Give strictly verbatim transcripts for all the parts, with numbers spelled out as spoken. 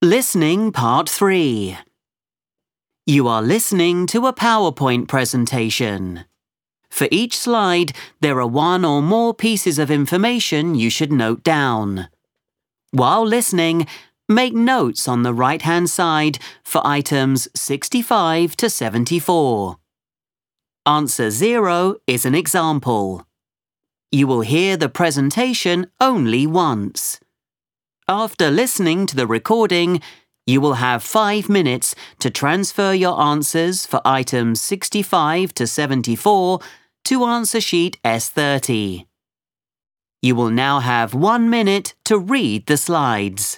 Listening Part three. You are listening to a PowerPoint presentation. For each slide, there are one or more pieces of information you should note down. While listening, make notes on the right-hand side for items sixty-five to seventy-four. Answer zero is an example. You will hear the presentation only once. After listening to the recording, you will have five minutes to transfer your answers for items sixty-five to seventy-four to answer sheet S thirty. You will now have one minute to read the slides.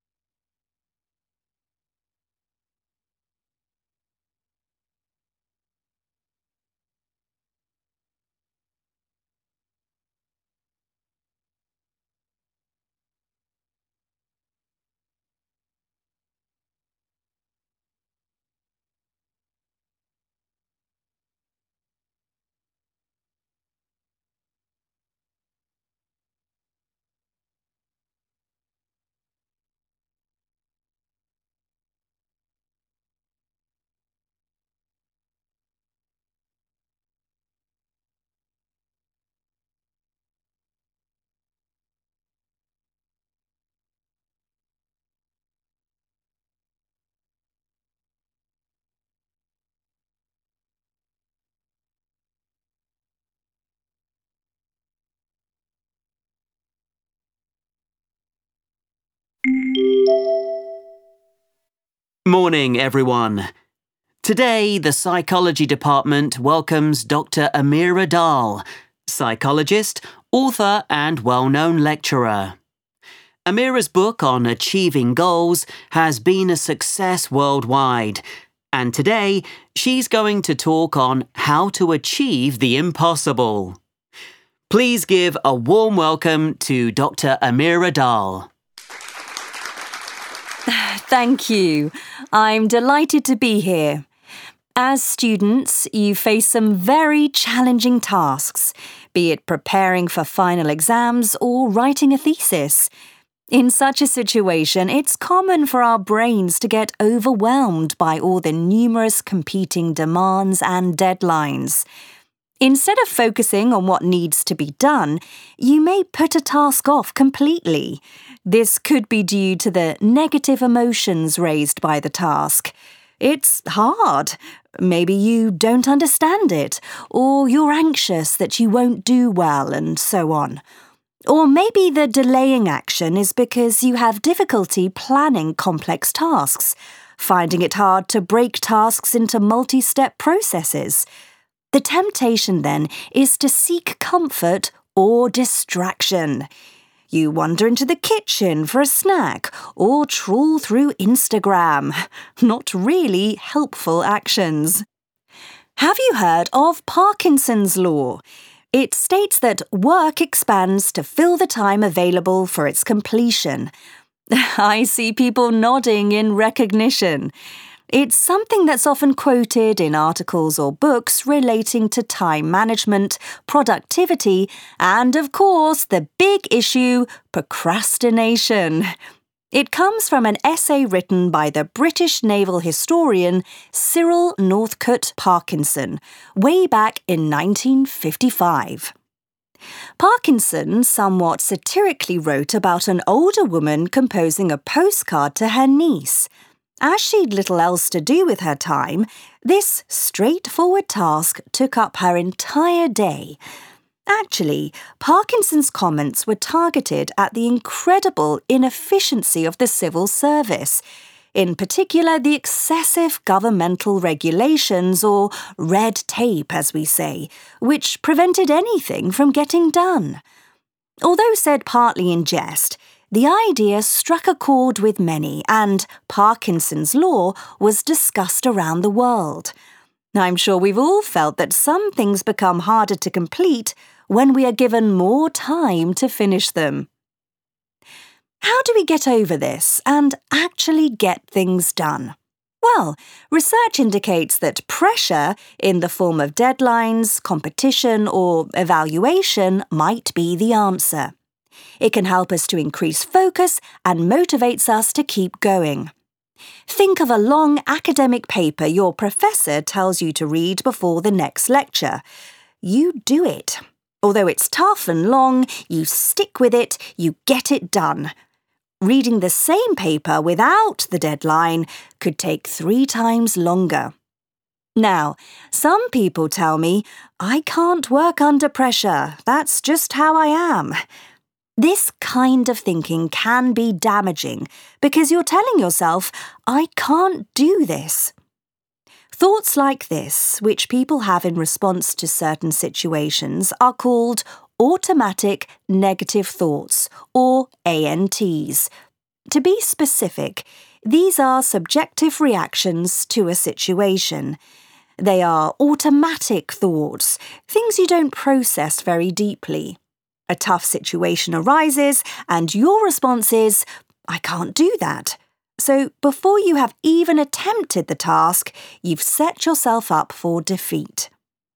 Morning, everyone. Today, the Psychology Department welcomes Doctor Amira Dahl, psychologist, author and well-known lecturer. Amira's book on achieving goals has been a success worldwide, and today she's going to talk on how to achieve the impossible. Please give a warm welcome to Doctor Amira Dahl. Thank you. I'm delighted to be here. As students, you face some very challenging tasks, be it preparing for final exams or writing a thesis. In such a situation, it's common for our brains to get overwhelmed by all the numerous competing demands and deadlines. Instead of focusing on what needs to be done, you may put a task off completely. This could be due to the negative emotions raised by the task. It's hard. Maybe you don't understand it, or you're anxious that you won't do well, and so on. Or maybe the delaying action is because you have difficulty planning complex tasks, finding it hard to break tasks into multi-step processes. The temptation, then, is to seek comfort or distraction. You wander into the kitchen for a snack or trawl through Instagram. Not really helpful actions. Have you heard of Parkinson's law? It states that work expands to fill the time available for its completion. I see people nodding in recognition. It's something that's often quoted in articles or books relating to time management, productivity, and, of course, the big issue, procrastination. It comes from an essay written by the British naval historian Cyril Northcote Parkinson way back in nineteen fifty-five. Parkinson somewhat satirically wrote about an older woman composing a postcard to her niece. As she'd little else to do with her time, this straightforward task took up her entire day. Actually, Parkinson's comments were targeted at the incredible inefficiency of the civil service, in particular the excessive governmental regulations, or red tape, as we say, which prevented anything from getting done. Although said partly in jest, the idea struck a chord with many, and Parkinson's law was discussed around the world. I'm sure we've all felt that some things become harder to complete when we are given more time to finish them. How do we get over this and actually get things done? Well, research indicates that pressure in the form of deadlines, competition, or evaluation might be the answer. It can help us to increase focus and motivates us to keep going. Think of a long academic paper your professor tells you to read before the next lecture. You do it. Although it's tough and long, you stick with it, you get it done. Reading the same paper without the deadline could take three times longer. Now, some people tell me, I can't work under pressure, that's just how I am. This kind of thinking can be damaging because you're telling yourself, I can't do this. Thoughts like this, which people have in response to certain situations, are called automatic negative thoughts, or A N Ts. To be specific, these are subjective reactions to a situation. They are automatic thoughts, things you don't process very deeply. A tough situation arises, and your response is, I can't do that. So before you have even attempted the task, you've set yourself up for defeat.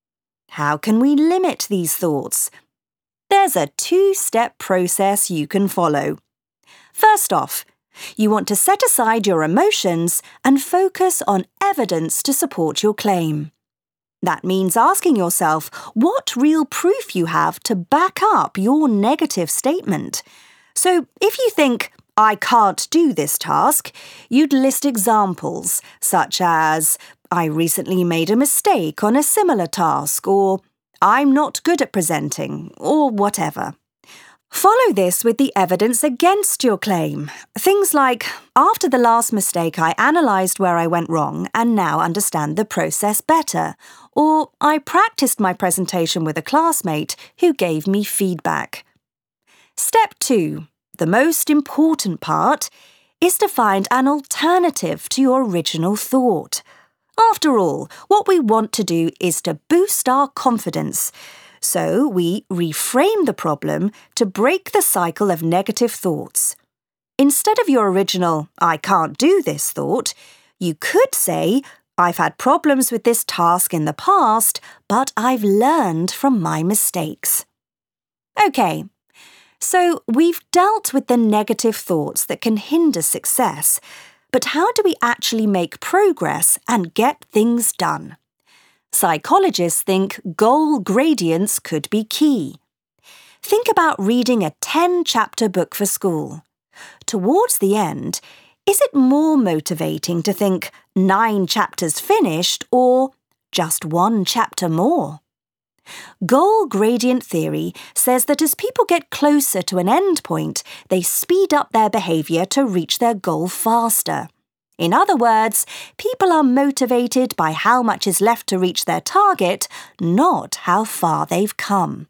How can we limit these thoughts? There's a two-step process you can follow. First off, you want to set aside your emotions and focus on evidence to support your claim. That means asking yourself what real proof you have to back up your negative statement. So if you think, I can't do this task, you'd list examples such as, I recently made a mistake on a similar task, or I'm not good at presenting, or whatever. Follow this with the evidence against your claim. Things like, after the last mistake, I analysed where I went wrong and now understand the process better. Or, I practised my presentation with a classmate who gave me feedback. Step two, the most important part, is to find an alternative to your original thought. After all, what we want to do is to boost our confidence. So we reframe the problem to break the cycle of negative thoughts. Instead of your original, I can't do this thought, you could say, I've had problems with this task in the past, but I've learned from my mistakes. OK, so we've dealt with the negative thoughts that can hinder success, but how do we actually make progress and get things done? Psychologists think goal gradients could be key. Think about reading a ten-chapter book for school. Towards the end, is it more motivating to think nine chapters finished or just one chapter more? Goal gradient theory says that as people get closer to an end point, they speed up their behaviour to reach their goal faster. In other words, people are motivated by how much is left to reach their target, not how far they've come.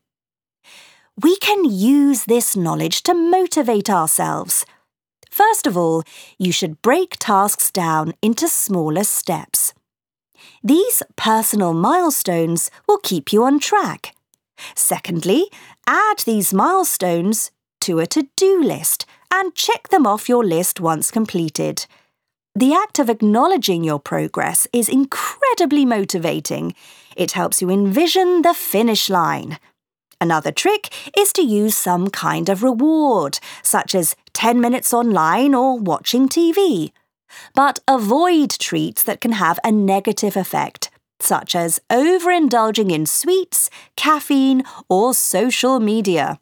We can use this knowledge to motivate ourselves. First of all, you should break tasks down into smaller steps. These personal milestones will keep you on track. Secondly, add these milestones to a to-do list and check them off your list once completed. The act of acknowledging your progress is incredibly motivating. It helps you envision the finish line. Another trick is to use some kind of reward, such as ten minutes online or watching T V. But avoid treats that can have a negative effect, such as overindulging in sweets, caffeine, or social media.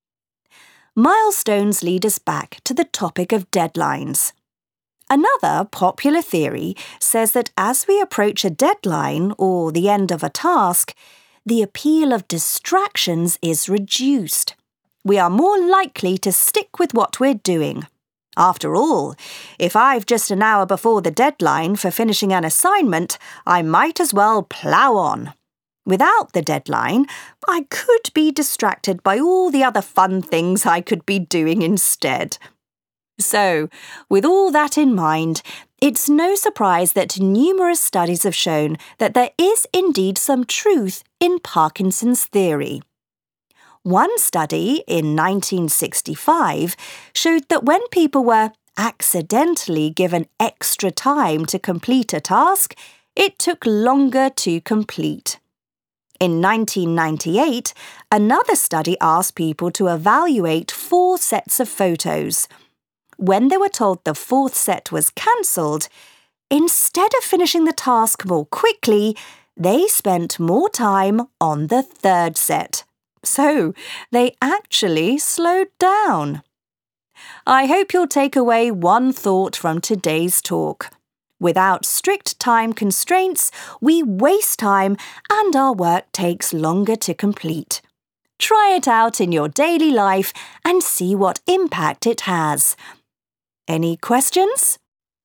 Milestones lead us back to the topic of deadlines. Another popular theory says that as we approach a deadline or the end of a task, the appeal of distractions is reduced. We are more likely to stick with what we're doing. After all, if I've just an hour before the deadline for finishing an assignment, I might as well plough on. Without the deadline, I could be distracted by all the other fun things I could be doing instead. So, with all that in mind, it's no surprise that numerous studies have shown that there is indeed some truth in Parkinson's theory. One study in nineteen sixty-five showed that when people were accidentally given extra time to complete a task, it took longer to complete. In nineteen ninety-eight, another study asked people to evaluate four sets of photos. When they were told the fourth set was cancelled, instead of finishing the task more quickly, they spent more time on the third set. So, they actually slowed down. I hope you'll take away one thought from today's talk. Without strict time constraints, we waste time and our work takes longer to complete. Try it out in your daily life and see what impact it has. Any questions?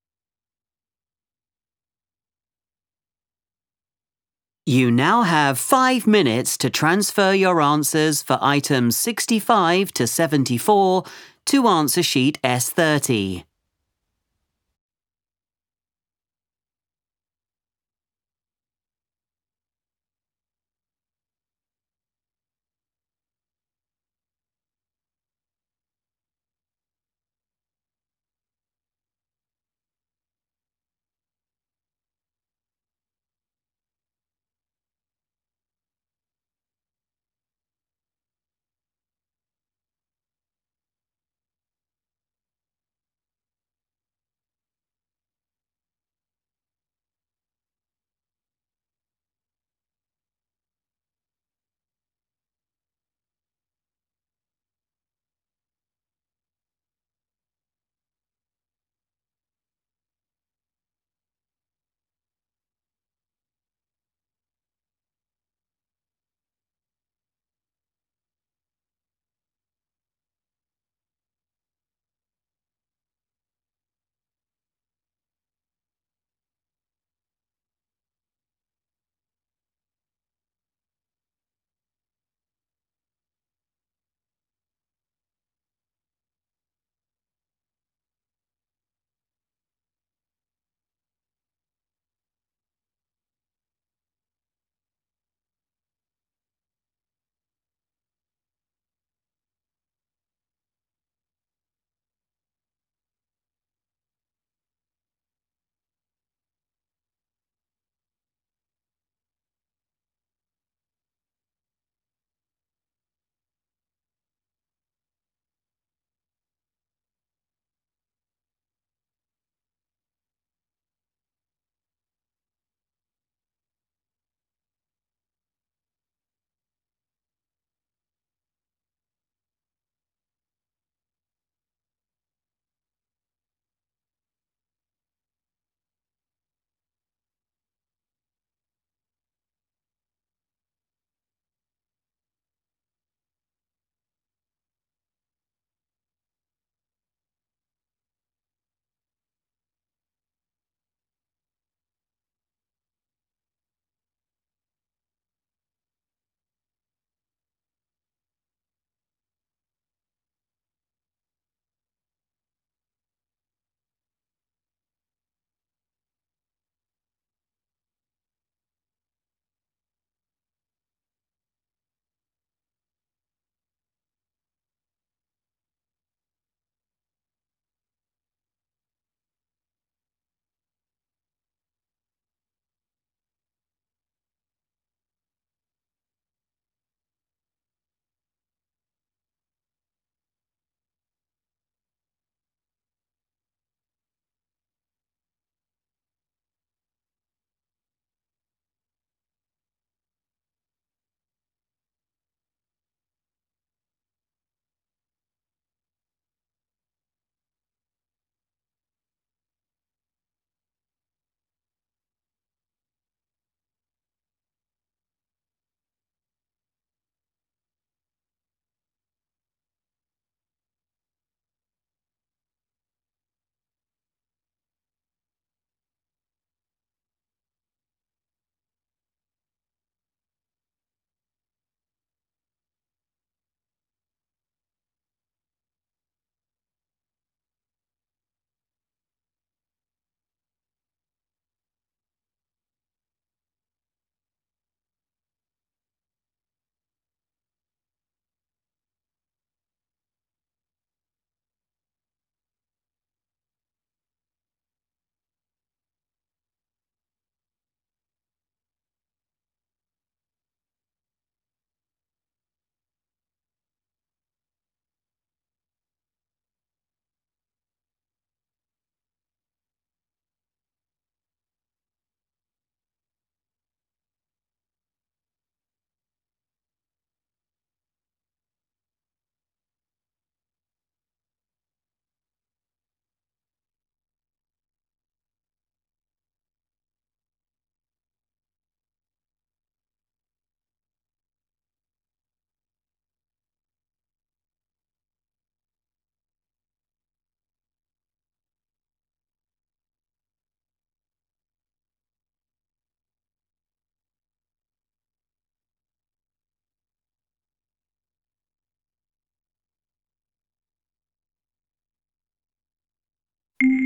You now have five minutes to transfer your answers for items sixty-five to seventy-four to answer sheet S thirty.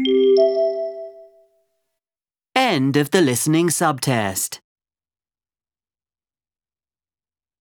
End of the listening subtest.